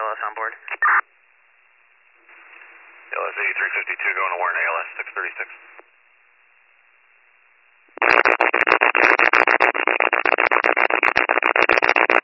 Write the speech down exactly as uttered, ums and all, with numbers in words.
L S on board. A L S eighty-three fifty-two going to Warren A L S six thirty-six.